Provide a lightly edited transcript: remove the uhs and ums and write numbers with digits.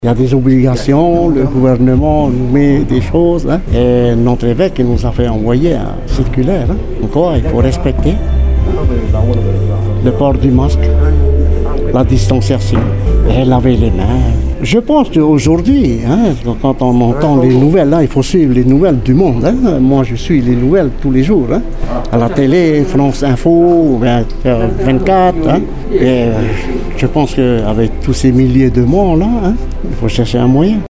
Il y a des obligations, le gouvernement nous met des choses, et notre évêque nous a fait envoyer un circulaire. Encore, il faut respecter le port du masque, la distanciation, et laver les mains. Je pense qu'aujourd'hui, quand on entend les nouvelles, il faut suivre les nouvelles du monde. Moi, je suis les nouvelles tous les jours, à la télé, France Info, 24. Et je pense qu'avec tous ces milliers de morts là, il faut chercher un moyen.